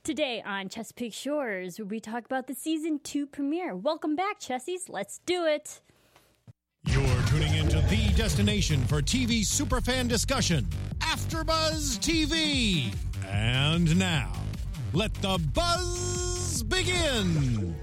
Today on Chesapeake Shores, we talk about the Season 2 premiere. Welcome back, Chessies. Let's do it. You're tuning into the destination for TV superfan discussion, AfterBuzz TV. And now, let the buzz begin.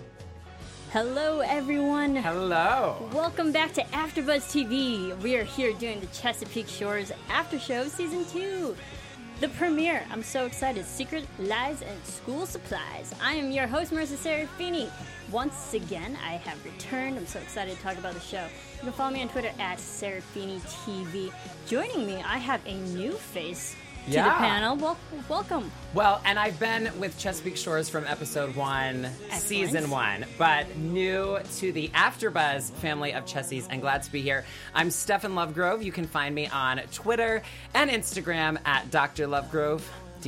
Hello, everyone. Hello. Welcome back to AfterBuzz TV. We are here doing the Chesapeake Shores After Show Season 2. The premiere. I'm so excited. Secret, Lies, and School Supplies. I am your host, Marissa Serafini. Once again, I have returned. I'm so excited to talk about the show. You can follow me on Twitter at SeraphiniTV. Joining me, I have a new face to the panel. Welcome. Well, and I've been with Chesapeake Shores from episode 1, season 1, but new to the AfterBuzz family of Chessies, and glad to be here. I'm Stefan Lovegrove. You can find me on Twitter and Instagram at Dr. Lovegrove.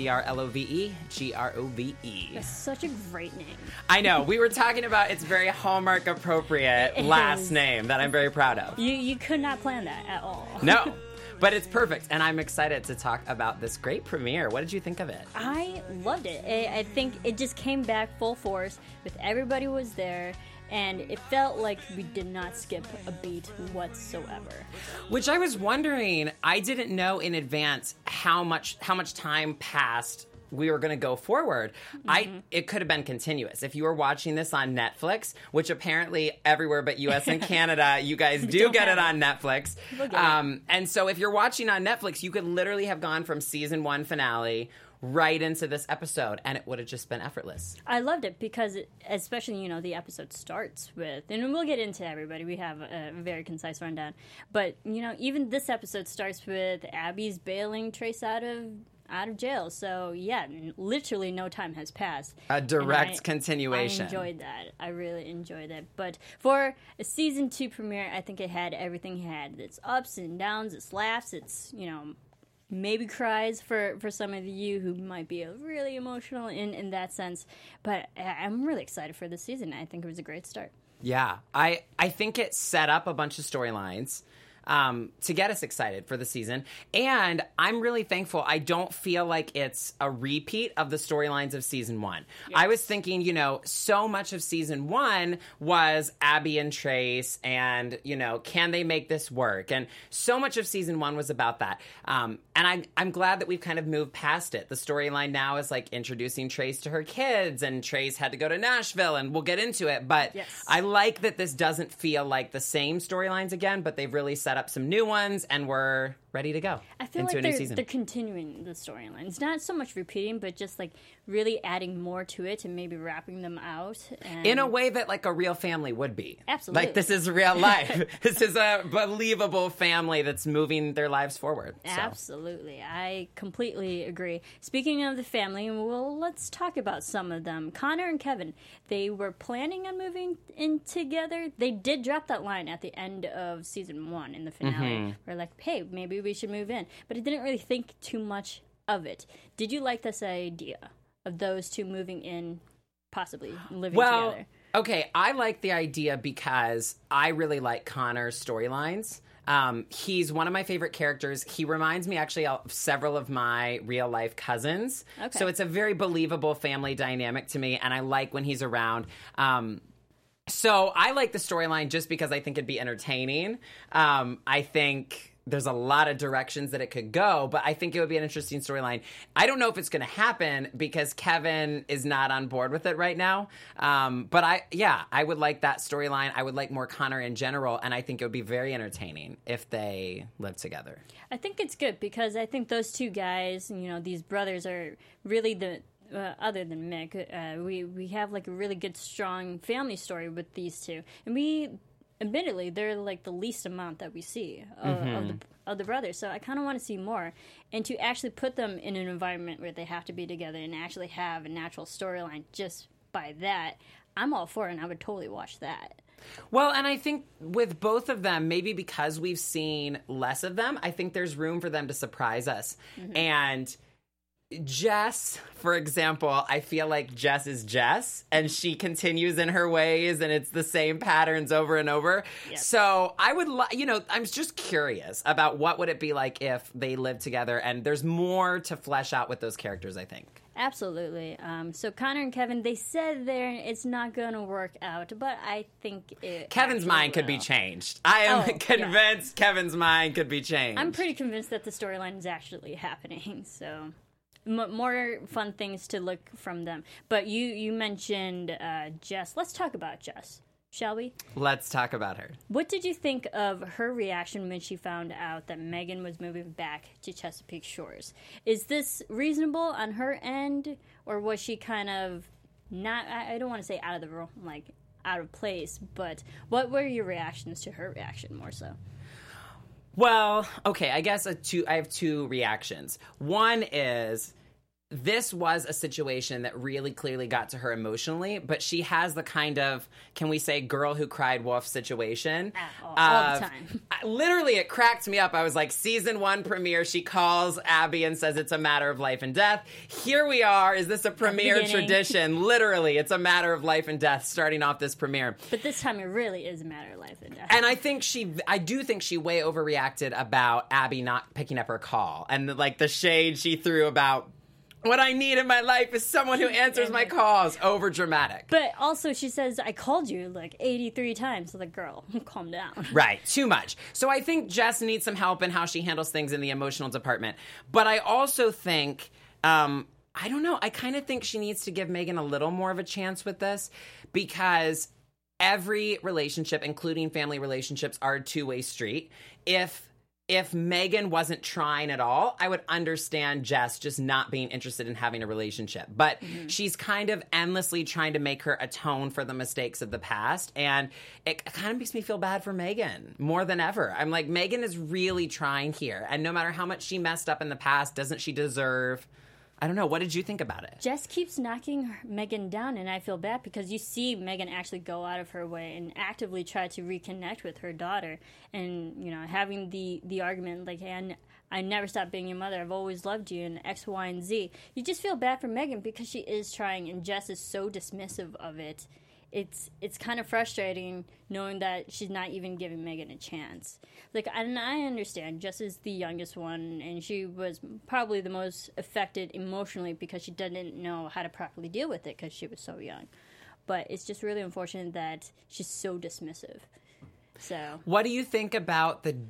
DrLoveGrove. That's such a great name. I know. We were talking about its very Hallmark appropriate last name that I'm very proud of. You could not plan that at all. No. But it's perfect, and I'm excited to talk about this great premiere. What did you think of it? I loved it. I think it just came back full force with everybody was there, and it felt like we did not skip a beat whatsoever. Which I was wondering, I didn't know in advance how much time passed we were going to go forward. It could have been continuous. If you were watching this on Netflix, which apparently everywhere but US and Canada, you guys do get it on Netflix. And so if you're watching on Netflix, you could literally have gone from season 1 finale right into this episode, and it would have just been effortless. I loved it because, especially, the episode starts with, and we'll get into everybody, we have a very concise rundown, but, even this episode starts with Abby's bailing Trace out of jail. So, yeah, literally no time has passed. A direct continuation. I enjoyed that. I really enjoyed that. But for a season 2 premiere, I think it had everything it had. Its ups and downs, its laughs, its, maybe cries for some of you who might be really emotional in that sense. But I'm really excited for this season. I think it was a great start. Yeah. I think it set up a bunch of storylines to get us excited for the season. And I'm really thankful. I don't feel like it's a repeat of the storylines of season 1. Yes. I was thinking, so much of season 1 was Abby and Trace and, can they make this work? And so much of season 1 was about that. And I'm glad that we've kind of moved past it. The storyline now is like introducing Trace to her kids, and Trace had to go to Nashville, and we'll get into it. But yes. I like that this doesn't feel like the same storylines again, but they've really set up some new ones, and we're ready to go. I feel like they're continuing the storylines. Not so much repeating, but just like really adding more to it and maybe wrapping them out. In a way that like a real family would be. Absolutely. Like this is real life. This is a believable family that's moving their lives forward. So. Absolutely. I completely agree. Speaking of the family, well, let's talk about some of them. Connor and Kevin, they were planning on moving in together. They did drop that line at the end of season 1 in the finale. We're like, hey, maybe we should move in. But I didn't really think too much of it. Did you like this idea of those two moving in, possibly living together? Okay, I like the idea because I really like Connor's storylines. He's one of my favorite characters. He reminds me actually of several of my real-life cousins. Okay. So it's a very believable family dynamic to me, and I like when he's around. So I like the storyline just because I think it'd be entertaining. I think there's a lot of directions that it could go, but I think it would be an interesting storyline. I don't know if it's going to happen because Kevin is not on board with it right now. But I would like that storyline. I would like more Connor in general, and I think it would be very entertaining if they live together. I think it's good because I think those two guys, these brothers are really the... other than Mick, we have like a really good, strong family story with these two, and admittedly, they're like the least amount that we see of the brothers. So I kind of want to see more, and to actually put them in an environment where they have to be together and actually have a natural storyline. Just by that, I'm all for it, and I would totally watch that. Well, and I think with both of them, maybe because we've seen less of them, I think there's room for them to surprise us. And Jess, for example, I feel like Jess is Jess, and she continues in her ways, and it's the same patterns over and over. Yep. So I would, I'm just curious about what would it be like if they lived together, and there's more to flesh out with those characters, I think. Absolutely. So Connor and Kevin, they said there it's not going to work out, but I think Kevin's mind could be changed. I am convinced Kevin's mind could be changed. I'm pretty convinced that the storyline is actually happening, so more fun things to look from them. But you mentioned Jess. Let's talk about Jess, shall we? Let's talk about her. What did you think of her reaction when she found out that Megan was moving back to Chesapeake Shores? Is this reasonable on her end, or was she kind of not, I don't want to say out of the room, like out of place, but what were your reactions to her reaction more so? Well, okay, I guess I have two reactions. One is, this was a situation that really clearly got to her emotionally, but she has the kind of, can we say, girl who cried wolf situation. All the time. Literally, it cracked me up. I was like, season 1 premiere, she calls Abby and says it's a matter of life and death. Here we are. Is this a premiere tradition? Literally, it's a matter of life and death starting off this premiere. But this time it really is a matter of life and death. And I do think she way overreacted about Abby not picking up her call. And like the shade she threw about, what I need in my life is someone who answers my calls. Over dramatic. But also she says, I called you like 83 times. So like, girl, calm down. Right. Too much. So I think Jess needs some help in how she handles things in the emotional department. But I also think, I don't know, I kind of think she needs to give Megan a little more of a chance with this, because every relationship, including family relationships, are a two-way street. If Megan wasn't trying at all, I would understand Jess just not being interested in having a relationship. But she's kind of endlessly trying to make her atone for the mistakes of the past. And it kind of makes me feel bad for Megan more than ever. I'm like, Megan is really trying here. And no matter how much she messed up in the past, doesn't she deserve... I don't know. What did you think about it? Jess keeps knocking Megan down, and I feel bad because you see Megan actually go out of her way and actively try to reconnect with her daughter, and having the argument like, "Hey, I never stopped being your mother. I've always loved you," and X, Y, and Z. You just feel bad for Megan because she is trying, and Jess is so dismissive of it. It's kind of frustrating knowing that she's not even giving Megan a chance. Like, and I understand Jess is the youngest one, and she was probably the most affected emotionally because she didn't know how to properly deal with it because she was so young. But it's just really unfortunate that she's so dismissive. So, what do you think about the?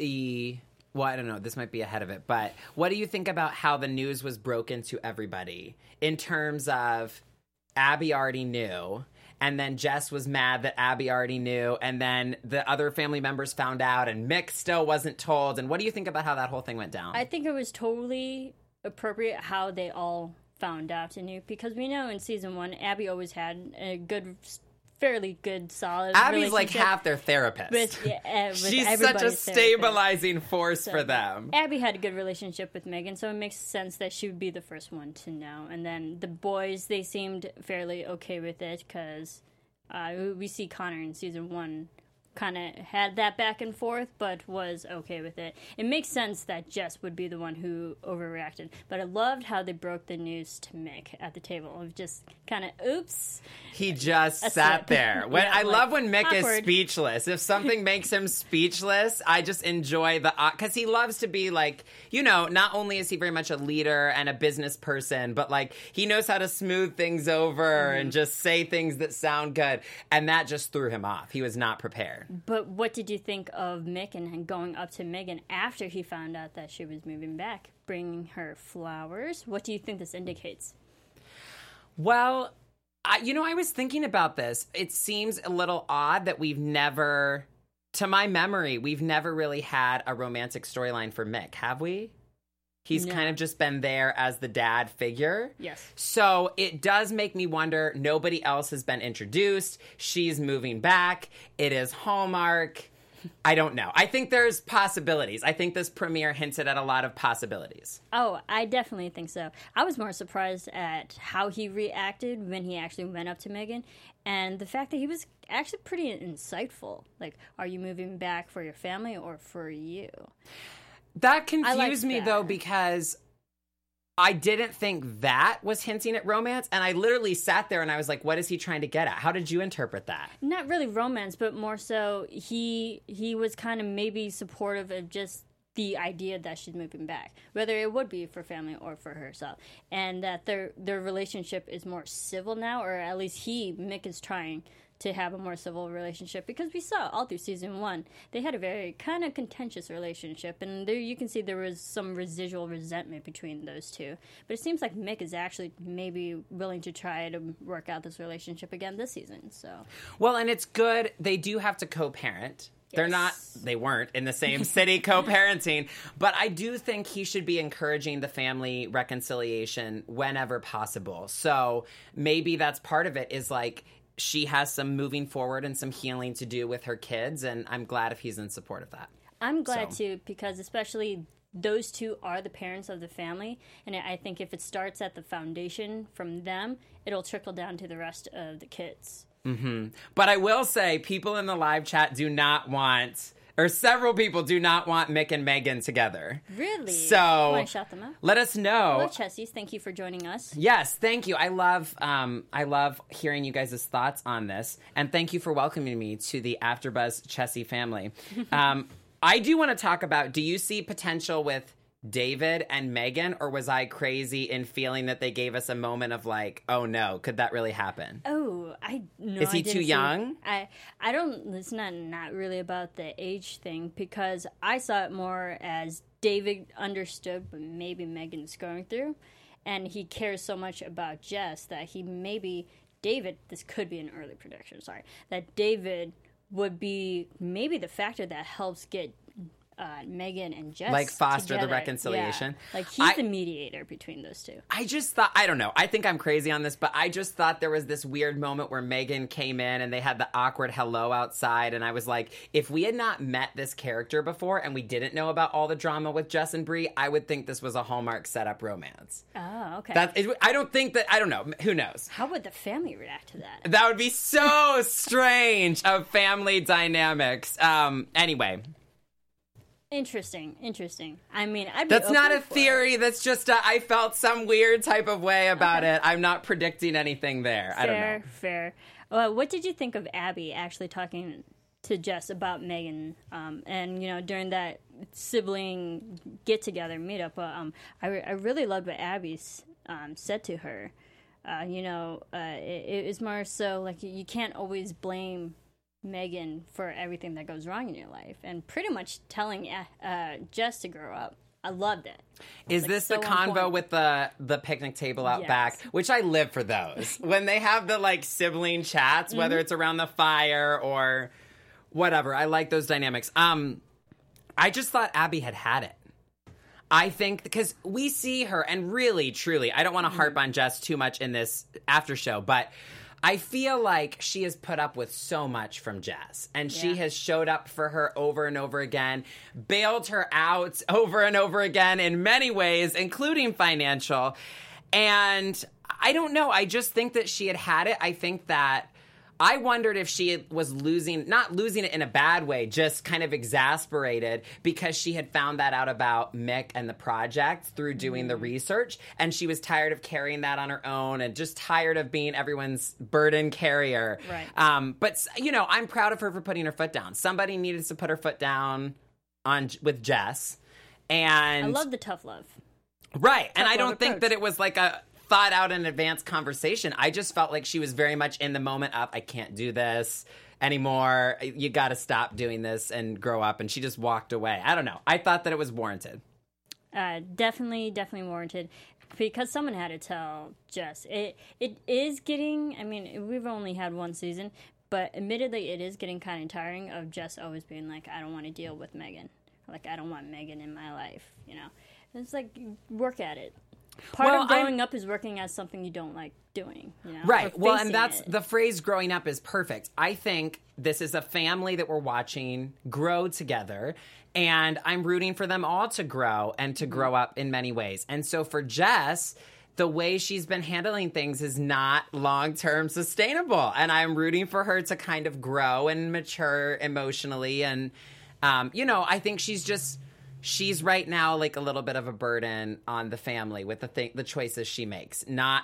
Well, I don't know. This might be ahead of it, but what do you think about how the news was broken to everybody in terms of Abby already knew? And then Jess was mad that Abby already knew. And then the other family members found out. And Mick still wasn't told. And what do you think about how that whole thing went down? I think it was totally appropriate how they all found out and knew. Because we know in season 1, Abby always had a fairly good, solid Abby's like half their therapist. With She's such a stabilizing force for them. Abby had a good relationship with Megan, so it makes sense that she would be the first one to know. And then the boys, they seemed fairly okay with it because we see Connor in season 1 kind of had that back and forth, but was okay with it. It makes sense that Jess would be the one who overreacted, but I loved how they broke the news to Mick at the table of just kind of, oops. He just sat there. I love when Mick awkward. is speechless. If something makes him speechless, I just enjoy because he loves to be like, not only is he very much a leader and a business person, but like he knows how to smooth things over and just say things that sound good. And that just threw him off. He was not prepared. But what did you think of Mick and going up to Megan after he found out that she was moving back, bringing her flowers? What do you think this indicates? Well, I was thinking about this. It seems a little odd that to my memory, we've never really had a romantic storyline for Mick, have we? He's kind of just been there as the dad figure. Yes. So it does make me wonder, nobody else has been introduced. She's moving back. It is Hallmark. I don't know. I think there's possibilities. I think this premiere hinted at a lot of possibilities. Oh, I definitely think so. I was more surprised at how he reacted when he actually went up to Megan, and the fact that he was actually pretty insightful. Like, are you moving back for your family or for you? That confused me, though, because I didn't think that was hinting at romance. And I literally sat there and I was like, what is he trying to get at? How did you interpret that? Not really romance, but more so he was kind of maybe supportive of just the idea that she's moving back, whether it would be for family or for herself, and that their relationship is more civil now, or at least Mick is trying to have a more civil relationship, because we saw all through season 1 they had a very kind of contentious relationship, and there you can see there was some residual resentment between those two. But it seems like Mick is actually maybe willing to try to work out this relationship again this season. So well, and it's good. They do have to co-parent. They weren't in the same city co-parenting, but I do think he should be encouraging the family reconciliation whenever possible. So maybe that's part of it, is like she has some moving forward and some healing to do with her kids, and I'm glad if he's in support of that. I'm glad too, because especially those two are the parents of the family, and I think if it starts at the foundation from them, it'll trickle down to the rest of the kids. Mm-hmm. But I will say, people in the live chat do not want, or several people do not want Mick and Megan together. Really? So want to shout them out? Let us know. Hello, Chessies. Thank you for joining us. Yes, thank you. I love hearing you guys' thoughts on this, and thank you for welcoming me to the AfterBuzz Chessie family. I do want to talk about, do you see potential with David and Megan, or was I crazy in feeling that they gave us a moment of like, oh no, could that really happen? Oh, no. Is he too young? I don't. It's not really about the age thing, because I saw it more as David understood what maybe Megan's going through, and he cares so much about Jess that David. This could be an early prediction. Sorry, that David would be maybe the factor that helps get Megan and Jess like foster together. The reconciliation. Yeah. Like he's the mediator between those two. I just thought, I don't know, I think I'm crazy on this, but I just thought there was this weird moment where Megan came in and they had the awkward hello outside, and I was like, if we had not met this character before and we didn't know about all the drama with Jess and Bree, I would think this was a Hallmark setup romance. Oh, okay. I don't know, who knows? How would the family react to that? That would be so strange of family dynamics. Anyway. Interesting. I mean, that's not a theory. That's just I felt some weird type of way about it. I'm not predicting anything there. I don't know. Fair. What did you think of Abby actually talking to Jess about Megan? And during that sibling get together meetup, I really loved what Abby said to her. It was more so like you can't always blame Megan for everything that goes wrong in your life, and pretty much telling Jess to grow up. I loved it. Is this the convo with the picnic table out back? Which I live for those. When they have the like sibling chats, whether it's around the fire or whatever. I like those dynamics. I just thought Abby had it. I think because we see her, and really, truly, I don't want to harp on Jess too much in this after show, but I feel like she has put up with so much from Jess, and she has showed up for her over and over again, bailed her out over and over again in many ways, including financial. And I don't know. I just think that she had it. I think that I wondered if she was not losing it in a bad way, just kind of exasperated because she had found that out about Mick and the project through doing the research. And she was tired of carrying that on her own and just tired of being everyone's burden carrier. Right. But, I'm proud of her for putting her foot down. Somebody needed to put her foot down with Jess. And I love the tough love. Right. And I don't think that it was like a thought out in advance conversation. I just felt like she was very much in the moment of, I can't do this anymore. You got to stop doing this and grow up. And she just walked away. I don't know. I thought that it was warranted. Definitely warranted, because someone had to tell Jess. It is getting, I mean, we've only had one season, but admittedly it is getting kind of tiring of Jess always being like, I don't want to deal with Megan. Like, I don't want Megan in my life, It's like, work at it. Part of growing up is working as something you don't like doing, Right. Well, and that's the phrase growing up is perfect. I think this is a family that we're watching grow together, and I'm rooting for them all to grow and to grow up in many ways. And so for Jess, the way she's been handling things is not long-term sustainable, and I'm rooting for her to kind of grow and mature emotionally. And, I think she's she's right now like a little bit of a burden on the family with the choices she makes, not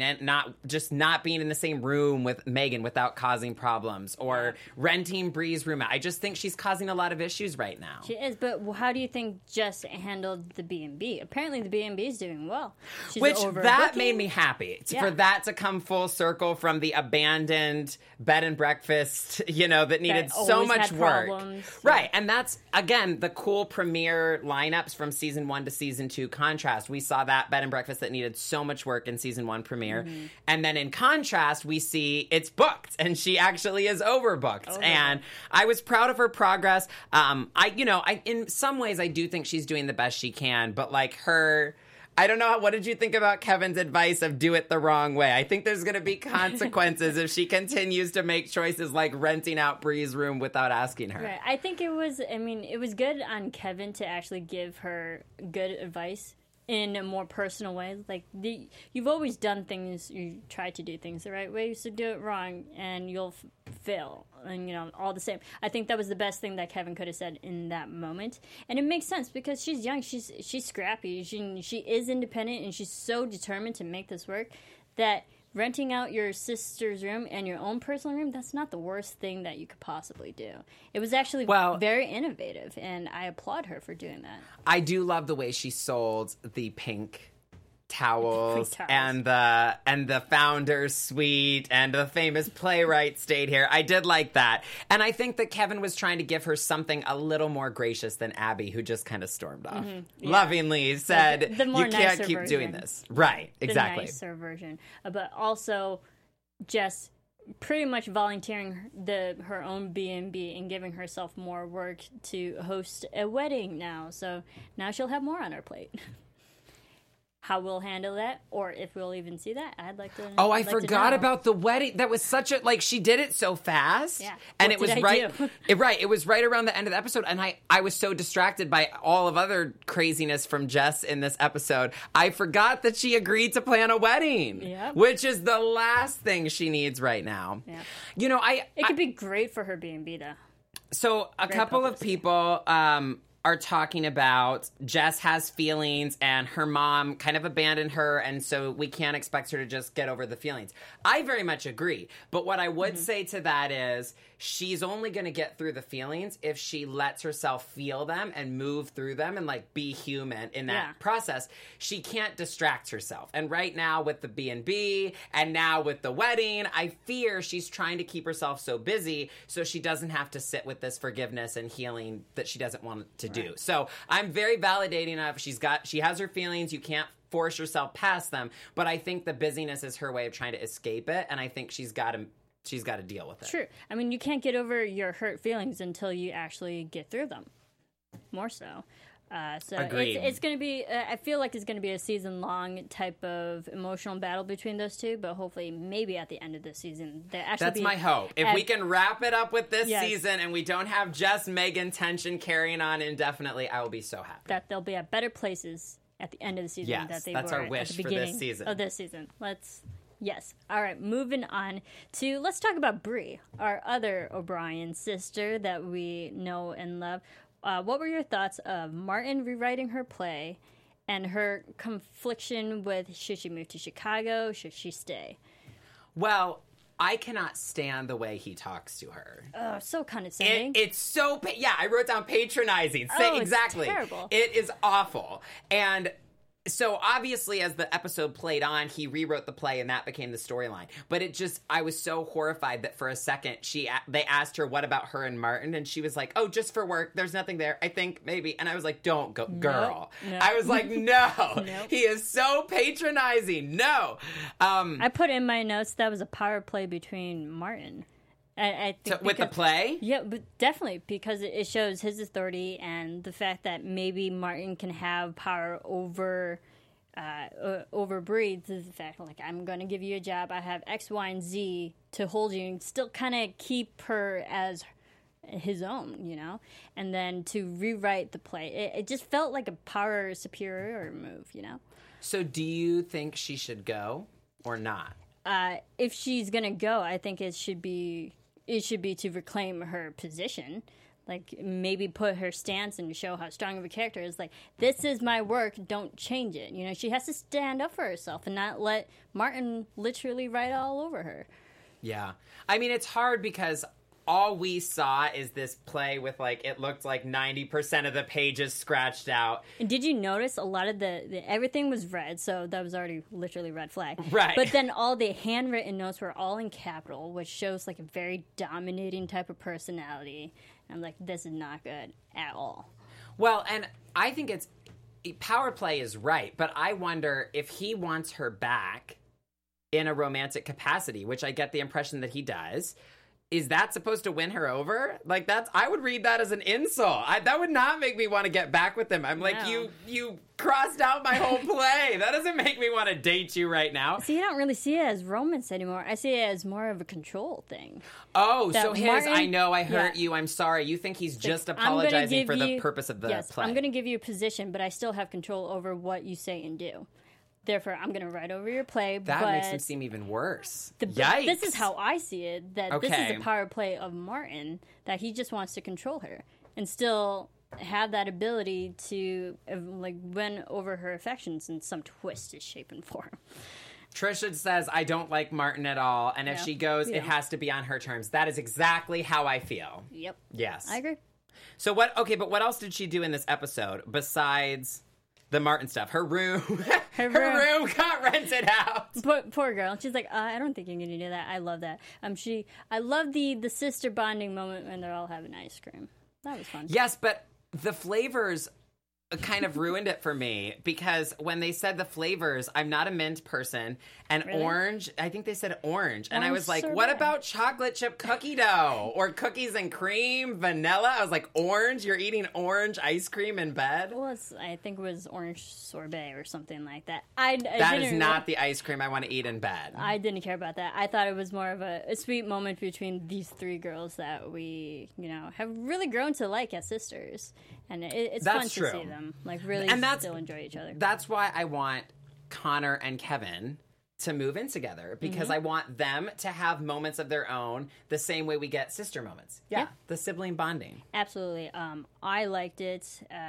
being in the same room with Megan without causing problems, or renting Bree's room out. I just think she's causing a lot of issues right now. She is, but how do you think Jess handled the B&B? Apparently the B&B is doing well. She's Which, that overbooking. made me happy. Yeah. For that to come full circle from the abandoned bed and breakfast, that needed so always much had work. problems. Right. And that's, again, the cool premiere lineups from season 1 to season 2 contrast. We saw that bed and breakfast that needed so much work in season 1 premiere. Mm-hmm. And then in contrast, we see it's booked, and she actually is overbooked. And I was proud of her progress. I in some ways, I do think she's doing the best she can, but like her... I don't know. What did you think about Kevin's advice of do it the wrong way? I think there's going to be consequences if she continues to make choices like renting out Bree's room without asking her. Right. I think it was good on Kevin to actually give her good advice in a more personal way. Like, you've always done things, you try to do things the right way, so do it wrong and you'll fail. And, all the same. I think that was the best thing that Kevin could have said in that moment. And it makes sense because she's young, she's scrappy, she is independent, and she's so determined to make this work that renting out your sister's room and your own personal room, that's not the worst thing that you could possibly do. It was actually very innovative, and I applaud her for doing that. I do love the way she sold the pink towels and the founder's suite and the famous playwright stayed here. I did like that. And I think that Kevin was trying to give her something a little more gracious than Abby, who just kind of stormed off. Mm-hmm. Yeah. Lovingly said, the more you can't keep version. Doing this. Right, exactly. The nicer version. But also Jess pretty much volunteering her own B&B and giving herself more work to host a wedding now. So now she'll have more on her plate. How we'll handle that, or if we'll even see that, I'd like to. Oh, I forgot about the wedding. That was such a she did it so fast. Yeah, and it was right. It was right around the end of the episode, and I was so distracted by all of other craziness from Jess in this episode. I forgot that she agreed to plan a wedding, which is the last thing she needs right now. Yeah. It could be great for her B&B though. So a couple of people. Are talking about Jess has feelings and her mom kind of abandoned her, and so we can't expect her to just get over the feelings. I very much agree. But what I would say to that is she's only going to get through the feelings if she lets herself feel them and move through them and like be human in that process. She can't distract herself. And right now with the B&B and now with the wedding, I fear she's trying to keep herself so busy so she doesn't have to sit with this forgiveness and healing that she doesn't want to do. So I'm very validating of she has her feelings. You can't force yourself past them. But I think the busyness is her way of trying to escape it. And I think she's got to deal with it. True. I mean, you can't get over your hurt feelings until you actually get through them. More so. So it's going to be, I feel like it's going to be a season-long type of emotional battle between those two, but hopefully maybe at the end of the season. That's my hope. If we can wrap it up with this season and we don't have Jess Megan tension carrying on indefinitely, I will be so happy. That they'll be at better places at the end of the season that they were our wish at the beginning of this season. Yes. All right, moving on to, let's talk about Bree, our other O'Brien sister that we know and love. What were your thoughts of Martin rewriting her play and her confliction with should she move to Chicago, should she stay? Well, I cannot stand the way he talks to her. Oh, so condescending. It's so, I wrote down patronizing. Exactly. It's terrible. It is awful. And so obviously as the episode played on, he rewrote the play and that became the storyline. But I was so horrified that for a second they asked her, what about her and Martin? And she was like, oh, just for work. There's nothing there. I think maybe. And I was like, don't go, girl. Nope. I was like, no. Nope. He is so patronizing. No. I put in my notes that was a power play between Martin. I think with the play? Yeah, but definitely, because it shows his authority and the fact that maybe Martin can have power over Bree. The fact, like, I'm going to give you a job, I have X, Y, and Z to hold you, and still kind of keep her as his own, and then to rewrite the play. It just felt like a power superior move, So do you think she should go or not? If she's going to go, I think it should be to reclaim her position. like maybe put her stance and show how strong of a character is. Like, this is my work, don't change it. You know, she has to stand up for herself and not let Martin literally write all over her. Yeah. I mean, it's hard because all we saw is this play with, like, it looked like 90% of the pages scratched out. And did you notice a lot of the everything was red, so that was already literally red flag. Right. But then all the handwritten notes were all in capital, which shows like a very dominating type of personality. And I'm like, this is not good at all. Well, and I think it's power play is right, but I wonder if he wants her back in a romantic capacity, which I get the impression that he does. Is that supposed to win her over? Like, I would read that as an insult. That would not make me want to get back with him. I'm like, No. you crossed out my whole play. That doesn't make me want to date you right now. See, I don't really see it as romance anymore. I see it as more of a control thing. Oh, That so his, Martin- I know I hurt yeah. you, I'm sorry. You think he's just I'm gonna apologizing give for the you- purpose of the yes, play. I'm going to give you a position, but I still have control over what you say and do. Therefore, I'm going to write over your play. That but makes him seem even worse. the- Yikes. This is how I see it. That this Okay. is a power play of Martin, that he just wants to control her and still have that ability to like win over her affections in some twisted shape and form. Trisha says, I don't like Martin at all, and if Yeah, she goes, we it don't. has to be on her terms. That is exactly how I feel. Yep. Yes. I agree. So what, okay, but what else did she do in this episode besides the Martin stuff? Her room, her room got rented out. Poor girl. She's like, I don't think you're going to do that. I love that. I love the sister bonding moment when they're all having ice cream. That was fun. Yes, but the flavors kind of ruined it for me because when they said the flavors, I'm not a mint person, and Really? orange, I think they said orange, and I Orange was like, sorbet. what about chocolate chip cookie dough or cookies and cream, vanilla? I was like, orange? You're eating orange ice cream in bed? Well, I think it was orange sorbet or something like that. I That didn't is not the ice cream I want to eat in bed. I didn't care about that. I thought it was more of a sweet moment between these three girls that we, have really grown to like as sisters. And it's fun That's true. to see them, like, really And that's- still enjoy each other. That's why I want Connor and Kevin to move in together because Mm-hmm. I want them to have moments of their own the same way we get sister moments. Yeah. The sibling bonding. Absolutely. I liked it.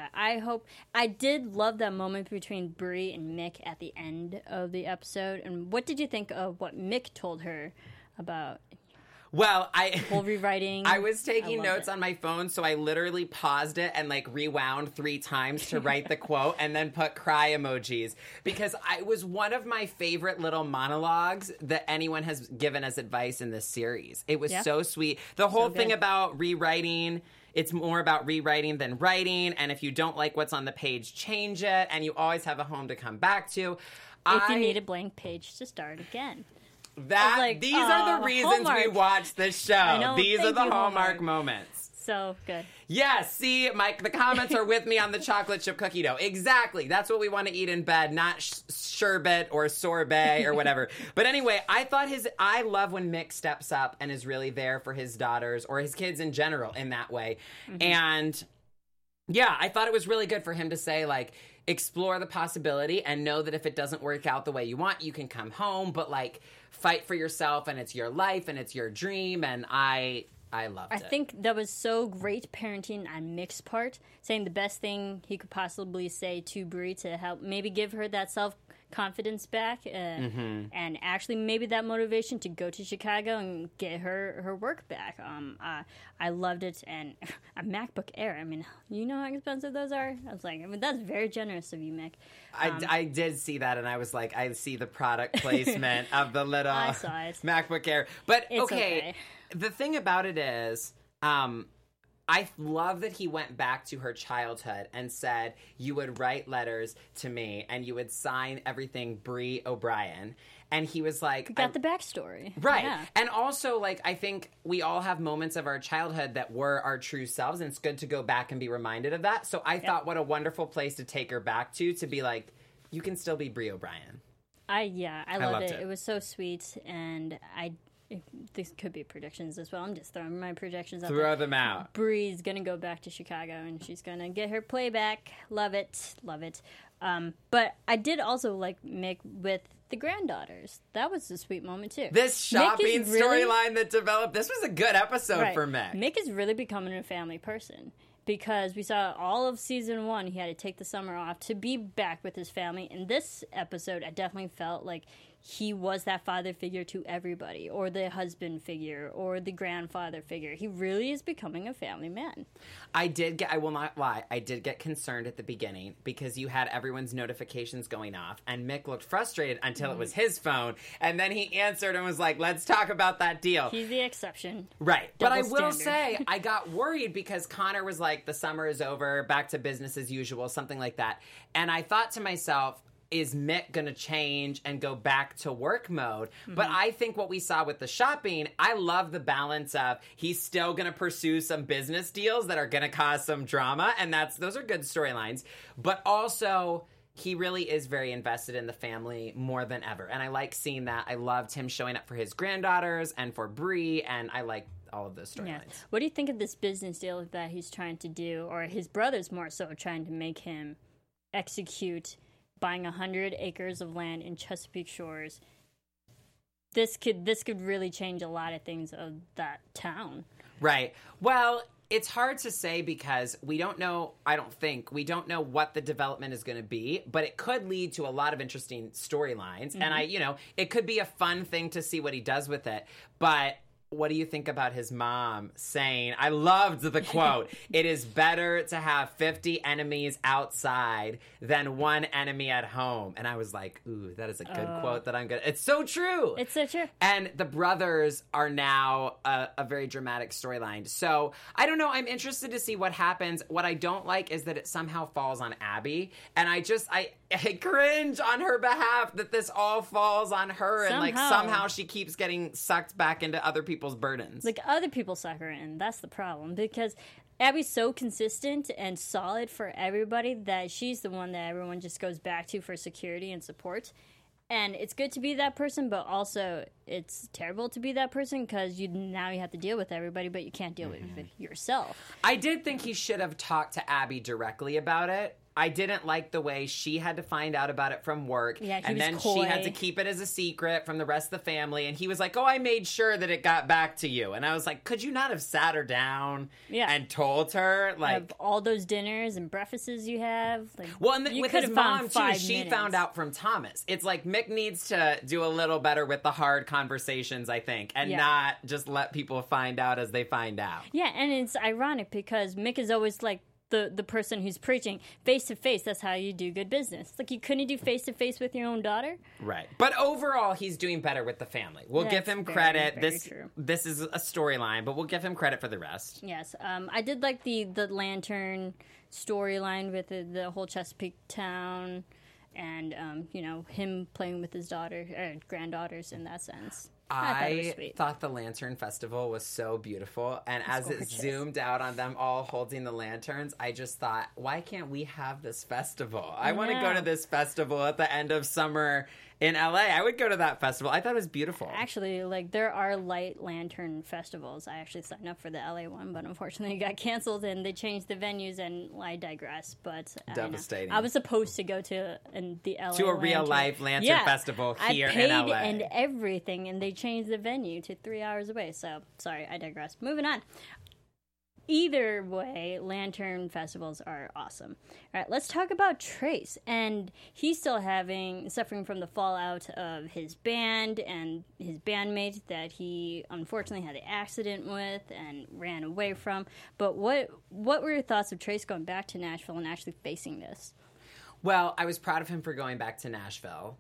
I did love that moment between Bree and Mick at the end of the episode. And what did you think of what Mick told her about Well, whole rewriting? I was taking loved notes it. on my phone, so I literally paused it and rewound 3 times to write the quote and then put cry emojis because it was one of my favorite little monologues that anyone has given as advice in this series. It was Yeah. so sweet. The whole good. thing about rewriting, it's more about rewriting than writing, and if you don't like what's on the page, change it, and you always have a home to come back to. If you need a blank page to start again. These are the reasons we Hallmark. watch this show. know. These are Thank the you, Hallmark Hallmark. moments. So good. Yes, see, Mike, the comments are with me on the chocolate chip cookie dough. Exactly. That's what we want to eat in bed, not sherbet or sorbet or whatever. But anyway, I love when Mick steps up and is really there for his daughters or his kids in general in that way. Mm-hmm. And yeah, I thought it was really good for him to say, explore the possibility and know that if it doesn't work out the way you want, you can come home, but fight for yourself and it's your life and it's your dream. And I loved it. I think that was so great parenting on Mick's part, saying the best thing he could possibly say to Brie to help maybe give her that self-confidence back and actually maybe that motivation to go to Chicago and get her work back. I loved it. And a MacBook Air, I mean, you know how expensive those are? I was like, that's very generous of you, Mick. I did see that, and I was like, I see the product placement of the little I saw it. MacBook Air. But It's okay, okay. the thing about it is, I love that he went back to her childhood and said, you would write letters to me, and you would sign everything Brie O'Brien. And he was like... Got the backstory. Right. Yeah. And also, I think we all have moments of our childhood that were our true selves, and it's good to go back and be reminded of that. So I thought what a wonderful place to take her back to be like, you can still be Brie O'Brien. I loved loved it. it. It was so sweet, and this could be predictions as well. I'm just throwing my predictions out there. Throw them out. Brie's gonna go back to Chicago, and she's gonna get her play back. Love it, love it. But I did also like Mick with the granddaughters. That was a sweet moment, too. This shopping storyline that developed, this was a good episode for Mick. Mick is really becoming a family person. Because we saw all of season 1, he had to take the summer off to be back with his family. In this episode, I definitely felt like he was that father figure to everybody, or the husband figure, or the grandfather figure. He really is becoming a family man. I will not lie, I did get concerned at the beginning because you had everyone's notifications going off, and Mick looked frustrated until it was his phone, and then he answered and was like, let's talk about that deal. He's the exception. Right. But I will say, I got worried because Connor was like, the summer is over, back to business as usual, something like that. And I thought to myself, is Mick going to change and go back to work mode? Mm-hmm. But I think what we saw with the shopping, I love the balance of he's still going to pursue some business deals that are going to cause some drama, and those are good storylines. But also, he really is very invested in the family more than ever. And I like seeing that. I loved him showing up for his granddaughters and for Bree, and I like all of those storylines. Yeah. What do you think of this business deal that he's trying to do, or his brothers more so trying to make him execute buying 100 acres of land in Chesapeake Shores? This could really change a lot of things of that town. Right. Well, it's hard to say because we don't know what the development is going to be, but it could lead to a lot of interesting storylines. Mm-hmm. And it could be a fun thing to see what he does with it. But what do you think about his mom saying, I loved the quote, it is better to have 50 enemies outside than one enemy at home. And I was like, ooh, that is a good quote that I'm going to... It's so true. It's so true. And the brothers are now a very dramatic storyline. So I don't know. I'm interested to see what happens. What I don't like is that it somehow falls on Abby. And I cringe on her behalf that this all falls on her. And somehow she keeps getting sucked back into other people's burdens. Like, other people suck her in. That's the problem. Because Abby's so consistent and solid for everybody that she's the one that everyone just goes back to for security and support. And it's good to be that person, but also it's terrible to be that person because now you have to deal with everybody, but you can't deal with yourself. I did think he should have talked to Abby directly about it. I didn't like the way she had to find out about it from work. Yeah, and then coy. She had to keep it as a secret from the rest of the family. And he was like, I made sure that it got back to you. And I was like, could you not have sat her down and told her? Like, all those dinners and breakfasts you have. Like, well, and with his mom, too, she found out from Thomas. It's like Mick needs to do a little better with the hard conversations, I think, and not just let people find out as they find out. Yeah, and it's ironic because Mick is always like, the person who's preaching face-to-face, that's how you do good business. Like, you couldn't do face-to-face with your own daughter? Right. But overall, he's doing better with the family. We'll give him credit. Very true. This is a storyline, but we'll give him credit for the rest. Yes. I did like the lantern storyline with the whole Chesapeake town and, him playing with his granddaughters in that sense. I thought the Lantern Festival was so beautiful, and as it zoomed out on them all holding the lanterns, I just thought, why can't we have this festival? I want to go to this festival at the end of summer in LA. I would go to that festival. I thought it was beautiful. Actually, there are light lantern festivals. I actually signed up for the LA one, but unfortunately it got canceled and they changed the venues, and I digress. But devastating. I was supposed to go to the LA to a real life lantern festival here in LA. I paid and everything, and they changed the venue to 3 hours away. So sorry, I digress. Moving on. Either way, lantern festivals are awesome. All right, let's talk about Trace. And he's still suffering from the fallout of his band and his bandmate that he unfortunately had an accident with and ran away from. But what were your thoughts of Trace going back to Nashville and actually facing this? Well, I was proud of him for going back to Nashville.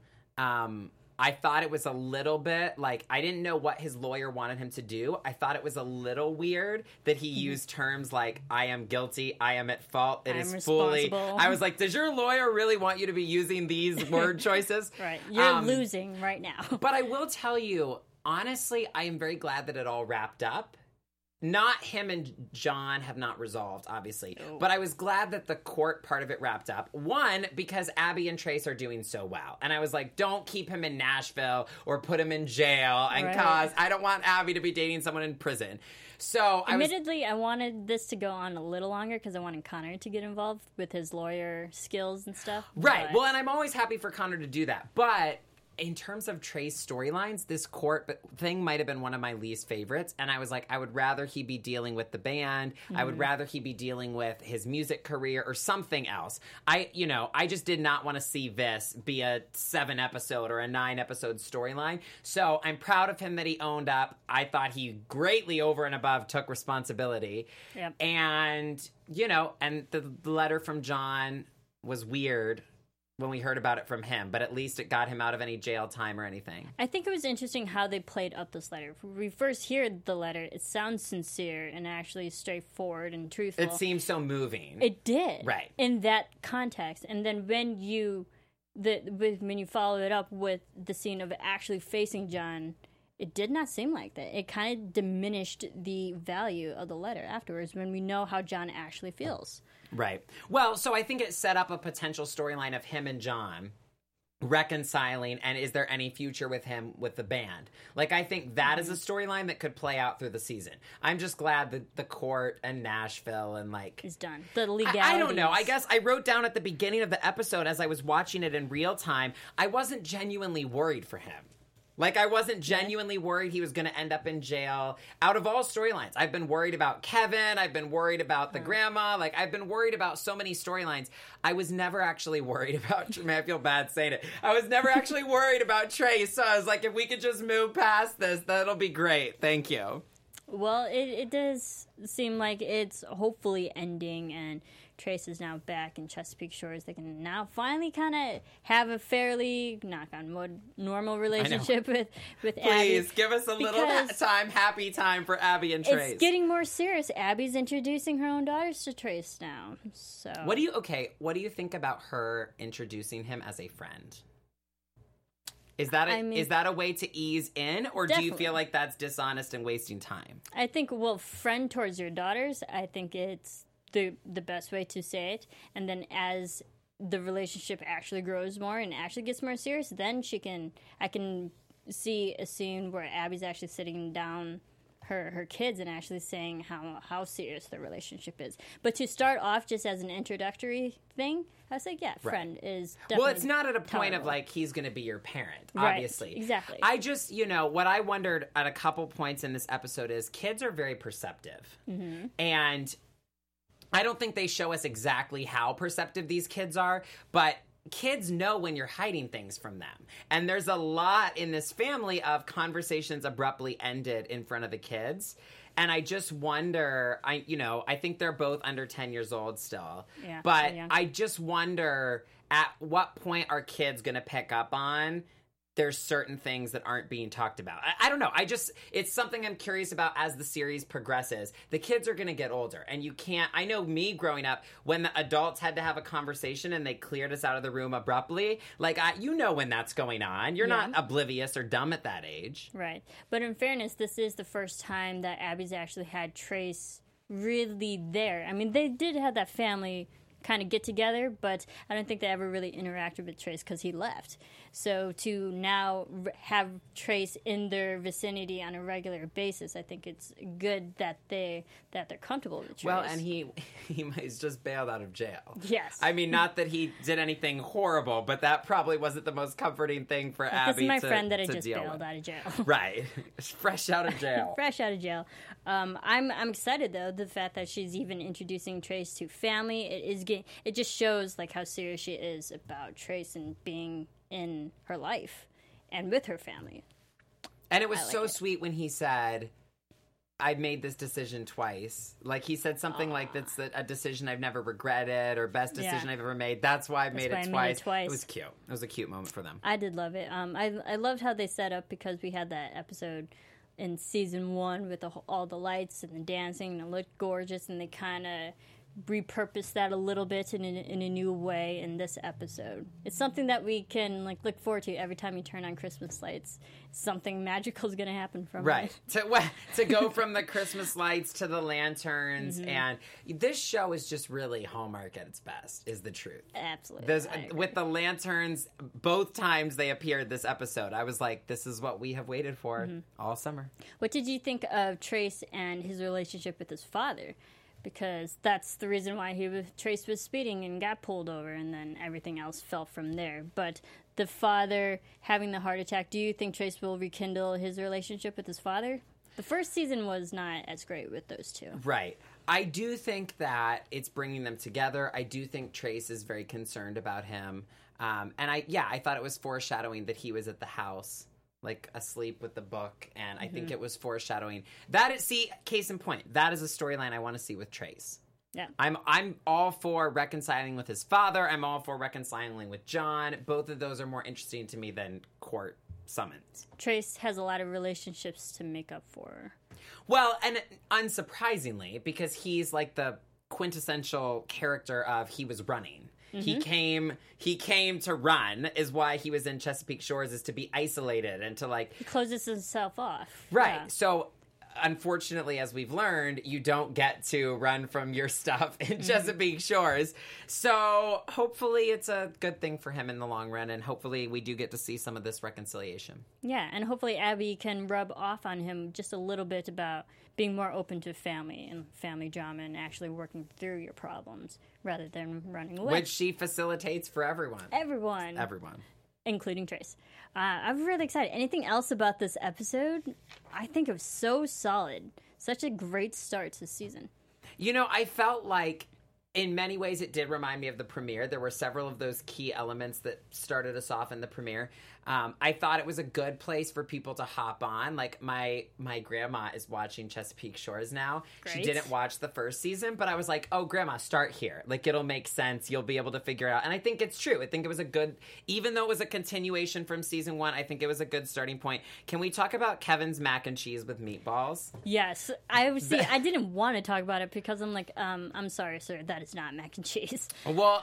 I thought it was a little bit I didn't know what his lawyer wanted him to do. I thought it was a little weird that he used terms like, I am guilty, I am at fault, it is fully... I was like, does your lawyer really want you to be using these word choices? Right. You're losing right now. But I will tell you, honestly, I am very glad that it all wrapped up. Not him and John have not resolved, obviously. Oh. But I was glad that the court part of it wrapped up. One, because Abby and Trace are doing so well. And I was like, don't keep him in Nashville or put him in jail and cause... I don't want Abby to be dating someone in prison. So admittedly, I wanted this to go on a little longer because I wanted Connor to get involved with his lawyer skills and stuff. Right. Well, and I'm always happy for Connor to do that. But... in terms of Trey's storylines, this court thing might have been one of my least favorites. And I was like, I would rather he be dealing with the band. I would rather he be dealing with his music career or something else. I just did not want to see this be a 7-episode or a 9-episode storyline. So I'm proud of him that he owned up. I thought he greatly over and above took responsibility. Yep. And, and the letter from John was weird when we heard about it from him, but at least it got him out of any jail time or anything. I think it was interesting how they played up this letter. When we first hear the letter, it sounds sincere and actually straightforward and truthful. It seems so moving. It did. Right. In that context. And then when you follow it up with the scene of actually facing John, it did not seem like that. It kind of diminished the value of the letter afterwards when we know how John actually feels. Right. Well, so I think it set up a potential storyline of him and John reconciling, and is there any future with him with the band? Like, I think that is a storyline that could play out through the season. I'm just glad that the court and Nashville and is done. The legalities. I don't know. I guess I wrote down at the beginning of the episode as I was watching it in real time, I wasn't genuinely worried for him. Like, I wasn't genuinely worried he was going to end up in jail. Out of all storylines, I've been worried about Kevin. I've been worried about the grandma. Like, I've been worried about so many storylines. I was never actually worried about... I feel bad saying it. I was never actually worried about Trace. So I was like, if we could just move past this, that'll be great. Thank you. Well, it does seem like it's hopefully ending, and Trace is now back in Chesapeake Shores. They can now finally kind of have a fairly, knock on wood, normal relationship with Abby. Please, give us a little happy time for Abby and Trace. It's getting more serious. Abby's introducing her own daughters to Trace now. So what do you think about her introducing him as a friend? Is that a way to ease in, or definitely. Do you feel like that's dishonest and wasting time? I think, friend towards your daughters, I think it's the best way to say it. And then as the relationship actually grows more and actually gets more serious, then I can see a scene where Abby's actually sitting down her kids and actually saying how serious their relationship is. But to start off just as an introductory thing, I was like, friend is definitely Well, it's not at a point tolerable. of like he's going to be your parent, right, obviously. Exactly. I just, what I wondered at a couple points in this episode is kids are very perceptive. Mm-hmm. And I don't think they show us exactly how perceptive these kids are, but kids know when you're hiding things from them. And there's a lot in this family of conversations abruptly ended in front of the kids. And I just wonder, I think they're both under 10 years old still. Yeah, but I just wonder at what point are kids going to pick up on there's certain things that aren't being talked about. I don't know. It's something I'm curious about as the series progresses. The kids are going to get older, and I know me growing up, when the adults had to have a conversation and they cleared us out of the room abruptly, when that's going on. You're not oblivious or dumb at that age. Right. But in fairness, this is the first time that Abby's actually had Trace really there. I mean, they did have that family kind of get together, but I don't think they ever really interacted with Trace because he left. So to now have Trace in their vicinity on a regular basis, I think it's good that they're comfortable with Trace. Well, and he's just bailed out of jail. Yes. I mean, not that he did anything horrible, but that probably wasn't the most comforting thing for Abby to This is my friend that I just bailed with. Out of jail. Right. Fresh out of jail. Fresh out of jail. I'm excited though, the fact that she's even introducing Trace to family. It just shows like how serious she is about Trace and being in her life and with her family. And it was so sweet when he said, I'd made this decision twice. Like, he said something like, that's a decision I've never regretted, or best decision I've ever made. That's why I made it twice. It was cute. It was a cute moment for them. I did love it. I loved how they set up, because we had that episode in season 1 with all the lights and the dancing, and it looked gorgeous, and they kind of repurpose that a little bit in a new way in this episode. It's something that we can look forward to every time you turn on Christmas lights. Something magical is going to happen from it. To go from the Christmas lights to the lanterns, and this show is just really Hallmark at its best, is the truth. Absolutely. With the lanterns, both times they appeared this episode, I was like, this is what we have waited for all summer. What did you think of Trace and his relationship with his father? Because that's the reason why Trace was speeding and got pulled over, and then everything else fell from there. But the father having the heart attack, do you think Trace will rekindle his relationship with his father? The first season was not as great with those two. Right. I do think that it's bringing them together. I do think Trace is very concerned about him. And I thought it was foreshadowing that he was at the house, like asleep with the book. And I think it was foreshadowing. Case in point, that is a storyline I want to see with Trace. Yeah. I'm all for reconciling with his father. I'm all for reconciling with John. Both of those are more interesting to me than court summons. Trace has a lot of relationships to make up for. Well, and unsurprisingly, because he's like the quintessential character of he was running. Mm-hmm. He came to run is why he was in Chesapeake Shores, is to be isolated and to like... He closes himself off. Right. Yeah. So... Unfortunately, as we've learned, you don't get to run from your stuff in Chesapeake Shores. So hopefully it's a good thing for him in the long run, and hopefully we do get to see some of this reconciliation. Yeah, and hopefully Abby can rub off on him just a little bit about being more open to family and family drama and actually working through your problems rather than running away. Which she facilitates for everyone. Everyone. Including Trace. I'm really excited. Anything else about this episode? I think it was so solid. Such a great start to the season. You know, I felt like in many ways it did remind me of the premiere. There were several of those key elements that started us off in the premiere. I thought it was a good place for people to hop on. Like, my grandma is watching Chesapeake Shores now. Great. She didn't watch the first season, but I was like, oh, Grandma, start here. Like, it'll make sense. You'll be able to figure it out. And I think it's true. I think it was a good, even though it was a continuation from season 1, I think it was a good starting point. Can we talk about Kevin's mac and cheese with meatballs? Yes. I didn't want to talk about it because I'm like, I'm sorry, sir, that is not mac and cheese. Well,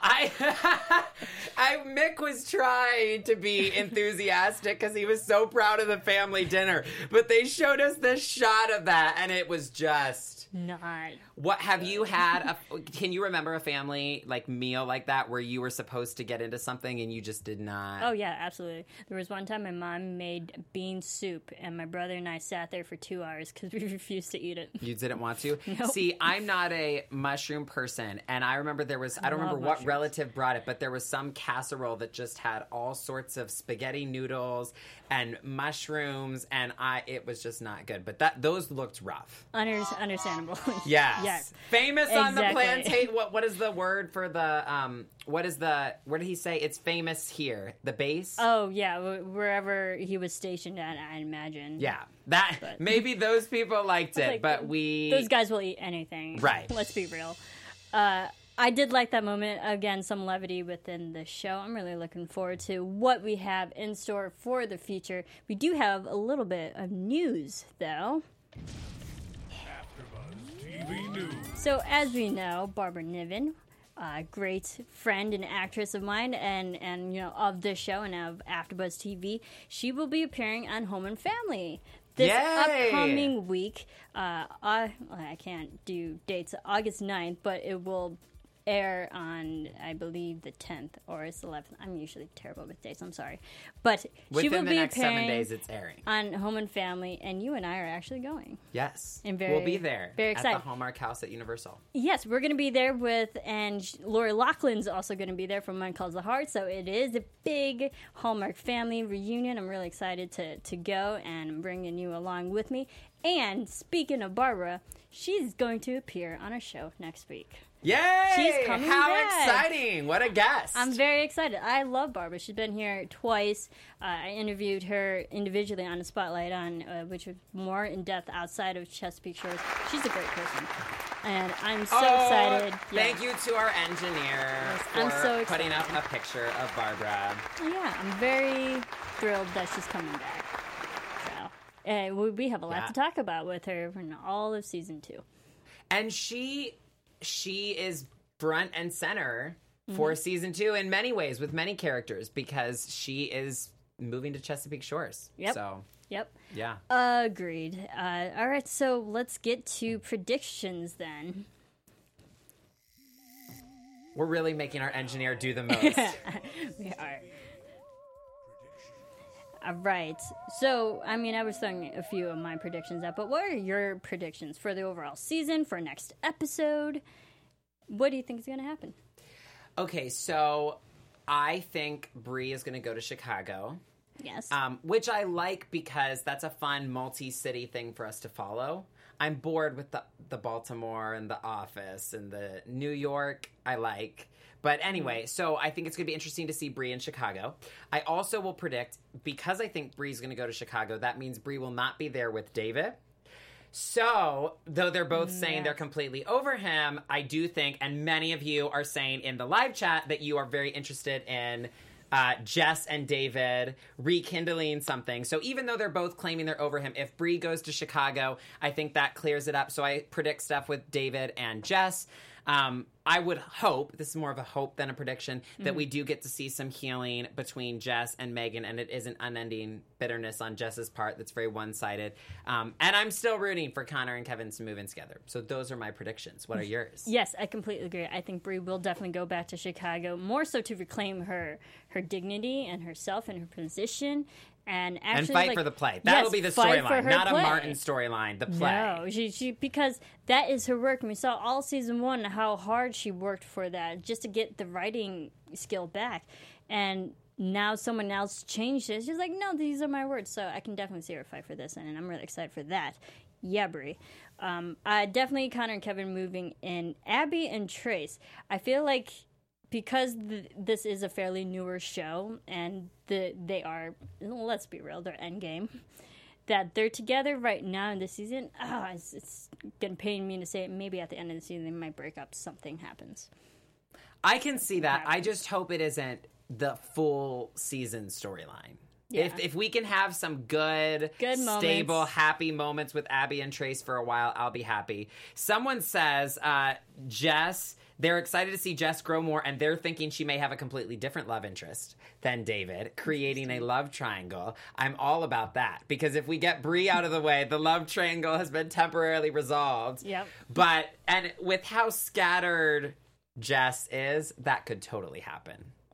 Mick was trying to be enthusiastic because he was so proud of the family dinner, but they showed us this shot of that, and it was just not. What have you had? Can you remember a family like meal like that where you were supposed to get into something and you just did not? Oh yeah, absolutely. There was one time my mom made bean soup, and my brother and I sat there for 2 hours because we refused to eat it. You didn't want to? Nope. See, I'm not a mushroom person, and I remember I don't remember what relative brought it, but there was some casserole that just had all sorts of spaghetti noodles and mushrooms, and it was just not good. But those looked rough. Understandable. Yes. Famous on the Exactly. plantation. What is the word for the what did he say? It's famous here. The base? Oh yeah, wherever he was stationed at, I imagine. Yeah. Maybe those people liked it, Like, but those guys will eat anything. Right. Let's be real. I did like that moment. Again, some levity within the show. I'm really looking forward to what we have in store for the future. We do have a little bit of news, though. AfterBuzz TV News. So, as we know, Barbara Niven, a great friend and actress of mine, and you know, of this show and of AfterBuzz TV, she will be appearing on Home and Family this upcoming week. I can't do dates, August 9th, but it will air on, I believe, the 10th or it's 11th. I'm usually terrible with dates. I'm sorry. But she will Within the be next 7 appearing days, it's airing. on Home and Family, and you and I are actually going. Yes. And we'll be there very at excited. the Hallmark House at Universal. Yes, we're going to be there and Lori Loughlin's also going to be there from Mine Calls the Heart, so it is a big Hallmark Family reunion. I'm really excited to go, and I'm bringing you along with me. And speaking of Barbara, she's going to appear on a show next week. Yay! She's coming How back. exciting! What a guest! I'm very excited. I love Barbara. She's been here twice. I interviewed her individually on the Spotlight which was more in depth outside of Chesapeake Shores. She's a great person, and I'm so excited. Thank you to our engineer for I'm so putting excited. up a picture of Barbara. Yeah, I'm very thrilled that she's coming back. So, we have a lot to talk about with her in all of season 2. And she is front and center for season 2 in many ways with many characters because she is moving to Chesapeake Shores. Yep. So, Yep. yeah. Agreed. All right, so let's get to predictions then. We're really making our engineer do the most. We are. All right. So, I mean, I was throwing a few of my predictions out, but what are your predictions for the overall season, for next episode? What do you think is going to happen? Okay, so I think Bree is going to go to Chicago. Yes. Which I like because that's a fun multi-city thing for us to follow. I'm bored with the Baltimore and the Office and the New York I like. But anyway, so I think it's going to be interesting to see Bree in Chicago. I also will predict, because I think Bree's going to go to Chicago, that means Bree will not be there with David. So, though they're both saying they're completely over him, I do think, and many of you are saying in the live chat that you are very interested in Jess and David rekindling something. So even though they're both claiming they're over him, if Bree goes to Chicago, I think that clears it up. So I predict stuff with David and Jess. I would hope, this is more of a hope than a prediction, that we do get to see some healing between Jess and Megan, and it isn't unending bitterness on Jess's part that's very one-sided. And I'm still rooting for Connor and Kevin to move in together. So those are my predictions. What are yours? Yes, I completely agree. I think Bree will definitely go back to Chicago, more so to reclaim her dignity and herself and her position. And actually, fight for the play. That'll be the storyline, not play. A Martin storyline. The play. No, she because that is her work. And we saw all season 1 how hard she worked for that, just to get the writing skill back. And now someone else changed it. She's like, no, these are my words. So I can definitely see her fight for this, and I'm really excited for that. Yeah, Brie. Definitely Connor and Kevin moving in. Abby and Trace. I feel like because this is a fairly newer show, and they are, let's be real, they're endgame, that they're together right now in this season, it's going to pain me to say it. Maybe at the end of the season they might break up. Something happens. I can see that. I just hope it isn't the full season storyline. Yeah. If we can have some good stable, moments. Happy moments with Abby and Trace for a while, I'll be happy. Someone says, Jess... They're excited to see Jess grow more, and they're thinking she may have a completely different love interest than David, creating a love triangle. I'm all about that, because if we get Bree out of the way, the love triangle has been temporarily resolved. Yep. And with how scattered Jess is, that could totally happen.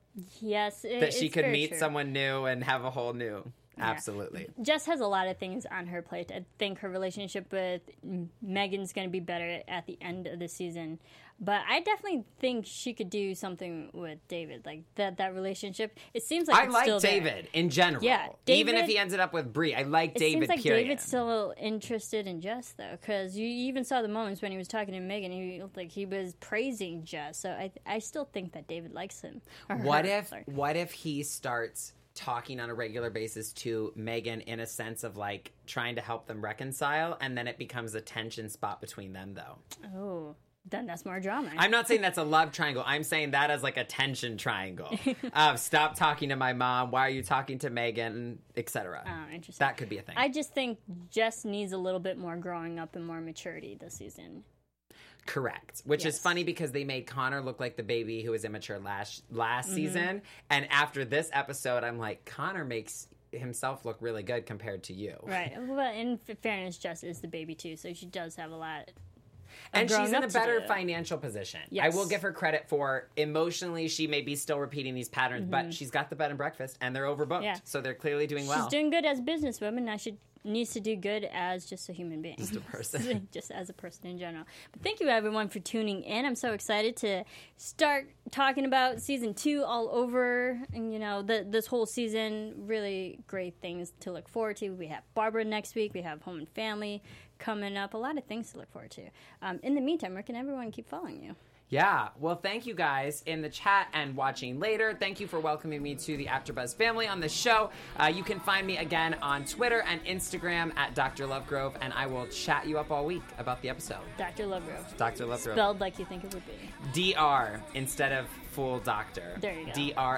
Yes. That she could meet someone new and have a whole new... Yeah. Absolutely. Jess has a lot of things on her plate. I think her relationship with Megan's going to be better at the end of the season. But I definitely think she could do something with David. Like, that relationship, it seems like it's still there. David in general. Yeah. David, even if he ended up with Bree, I like David, it seems like period. David's still interested in Jess, though. Because you even saw the moments when he was talking to Megan, he was praising Jess. So I still think that David likes him. What if he starts... talking on a regular basis to Megan in a sense of like trying to help them reconcile, and then it becomes a tension spot between them, though? Oh, then that's more drama. I'm not saying that's a love triangle. I'm saying that as like a tension triangle. Stop talking to my mom. Why are you talking to Megan, etc. Oh, interesting. That could be a thing. I just think Jess needs a little bit more growing up and more maturity this season. Correct. Which is funny because they made Connor look like the baby who was immature last season. And after this episode, I'm like, Connor makes himself look really good compared to you. Right. Well, in fairness, Jess is the baby too, so she does have a lot. And she's in a better financial position. Yes. I will give her credit for emotionally, she may be still repeating these patterns, but she's got the bed and breakfast and they're overbooked. Yeah. So they're clearly doing well. She's doing good as a businesswoman. Now she needs to do good as just a human being. Just a person. Just as a person in general. But thank you, everyone, for tuning in. I'm so excited to start talking about season 2 all over. And, this whole season, really great things to look forward to. We have Barbara next week. We have Home and Family coming up. A lot of things to look forward to. In the meantime, where can everyone keep following you? Yeah, well, thank you guys in the chat and watching later. Thank you for welcoming me to the AfterBuzz family on the show. You can find me again on Twitter and Instagram at Dr. Lovegrove, and I will chat you up all week about the episode. Dr. Lovegrove. Dr. Lovegrove. Spelled like you think it would be. DR instead of full doctor. There you go.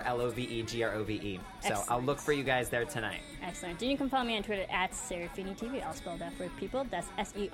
DRLOVEGROVE. So excellent. I'll look for you guys there tonight. Excellent. And you can follow me on Twitter at SeraphiniTV. I'll spell that for people. That's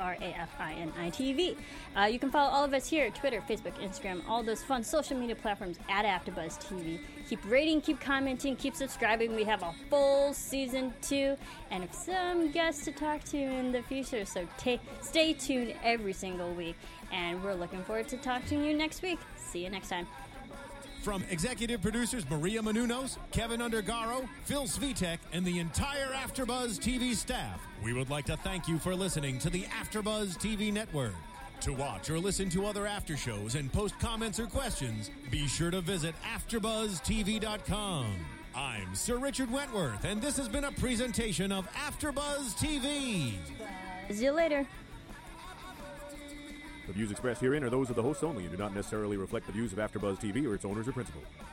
SerafinitV. You can follow all of us here, Twitter, Facebook, Instagram, all those fun social media platforms at AfterBuzz TV. Keep rating, keep commenting, keep subscribing. We have a full season 2 and some guests to talk to in the future. So stay tuned every single week. And we're looking forward to talking to you next week. See you next time. From executive producers Maria Menounos, Kevin Undergaro, Phil Svitek, and the entire AfterBuzz TV staff, we would like to thank you for listening to the AfterBuzz TV network. To watch or listen to other after shows and post comments or questions, be sure to visit AfterBuzzTV.com. I'm Sir Richard Wentworth, and this has been a presentation of AfterBuzz TV. See you later. The views expressed herein are those of the hosts only and do not necessarily reflect the views of AfterBuzz TV or its owners or principals.